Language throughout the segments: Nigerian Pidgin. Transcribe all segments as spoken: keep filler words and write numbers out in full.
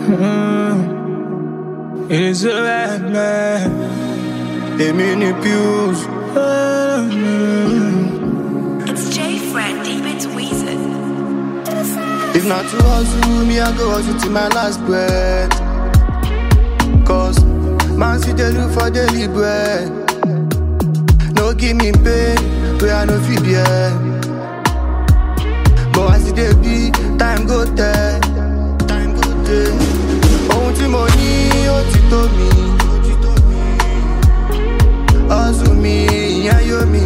Mm, it is a red man. They mean abuse. Mm. It's J Fred, deep into Weezer. If not to hustle, me I go hustle to my last breath. Cause man see they look for daily bread. No give me pain, where I no feel yeah. But I see they be, time go there. Time go there. Ohun tí mo ní, ó ti tó mi. Hustle me, ìyẹn yó mi.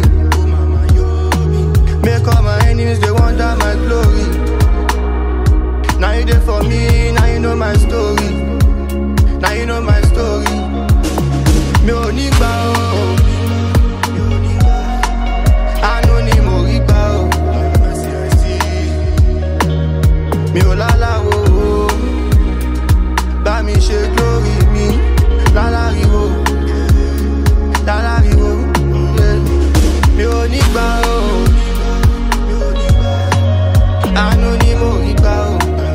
Make all my enemies, they wonder my glory. Now you there for me, now you know my story. Now you know my story. Mi ò ní gbà o. Àánú ni mo rí gbà o. Mi ò láláwo o. Bá mi ṣe glory mi. Láláriwo. Láláriwo. Mi ò ní gbà o. Àánú ni mo rí gbà o.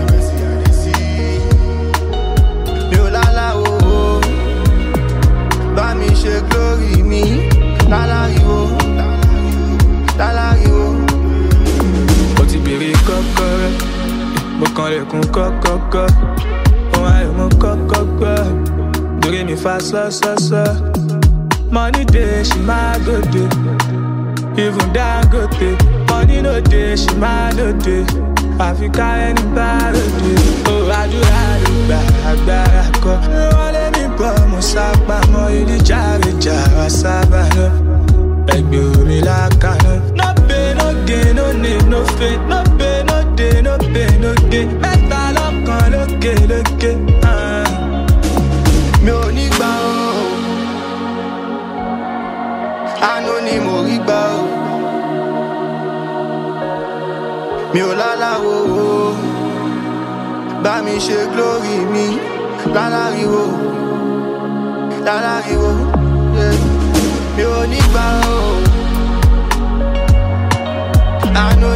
Mi ò láláwo o. Bá mi ṣe glory mi. Láláriwo. Láláriwo. Mo ti bèrè kọ́kọ́rọ́, mo kàn lẹ̀kùn kọ́kọ́kọ́. Ohun ayọ̀ mo kọ́kọ́ gbọ́, dórí mi fa sọ́sọ́sọ́. Money dey, she máa gòdè, even Dangote. Money no dey, she máa lòdè, àfi ká ẹni bá lòdè. Ó àdúrà ló gbà agbára kọ́. Wọ́n lé mi bọ̀, mo sápamọ́ ìdíjàrejà wá sábà náà. Ẹgbẹ́ omi lákàná. No pain, no gain, no need, no fate. No pain, no day, no pain, no gain. Mẹ́ta lọ́kàn lókè lókè. Ah. Mi ò ní gbà o. Àánú ni mo rí gbà o. Mi ò láláwo o. Bá mi ṣe glory mi. Láláriwo. Láláriwo. Yeah. Mi ò ní gbà o. Àánú